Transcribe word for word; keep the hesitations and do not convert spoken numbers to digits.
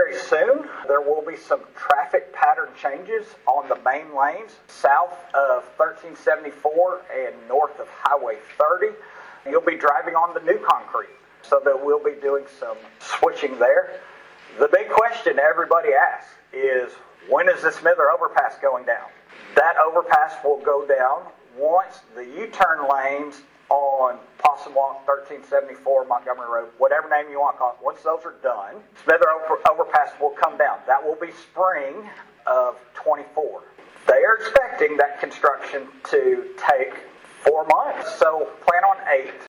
very soon, there will be some traffic pattern changes on the main lanes south of thirteen seventy-four and north of Highway thirty. You'll be driving on the new concrete, so that we'll be doing some switching there. The big question everybody asks is, when is the Smither overpass going down? That overpass will go down once the U-turn lanes on Possum Walk, thirteen seventy-four, Montgomery Road, whatever name you want to call it, once those are done, Smither over, overpass will come down. That will be spring of twenty-four. They are expecting that construction to take four months, so plan on eight.